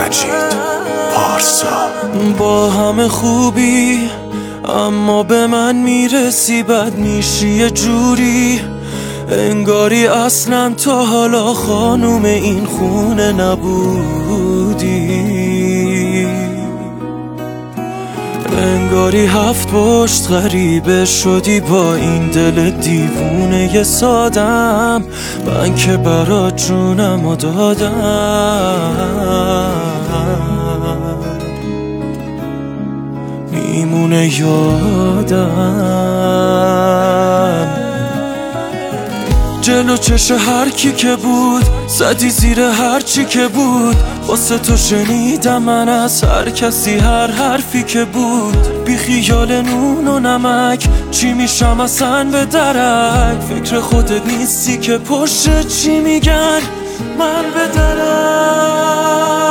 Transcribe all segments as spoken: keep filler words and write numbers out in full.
مجید پارسا. با همه خوبی اما به من میرسی بد میشی یه جوری، انگاری اصلا تا حالا خانوم این خونه نبودی، انگاری هفت پشت غریبه شدی با این دل دیوونه ی سادم. من که برات جونمو دادم، میمونه یادم. جلو چش هر کی که بود زدی زیر هر چی که بود، واسه تو شنیدم من از هر کسی هر حرفی که بود. بی خیال نون و نمک چی میشم اصلا به درک، فکر خودت نیستی که پشت چی میگن من به درک.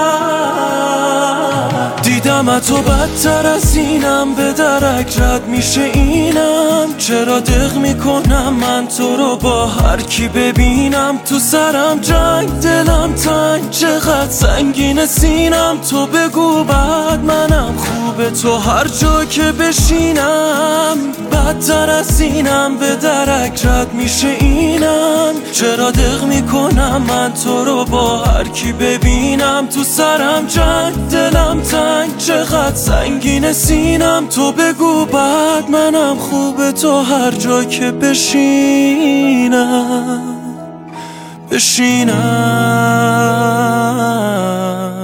دیدم تو بدتر از اینم به درک رد میشه اینم، چرا دق میکنم من تو رو با هر کی ببینم. تو سرم جنگ دلم تنگ چقدر سنگین سینم، تو بگو بعد منم خوبه تو هر جا که بشینم. بدتر از اینم به درک رد میشه اینم، چرا دق میکنم من تو رو با هر کی ببینم. تو سرم جنگ دلم تنگ چقدر سنگین سینم، تو بگو بعد منم خوبه تو هر جا که بشینم بشینم.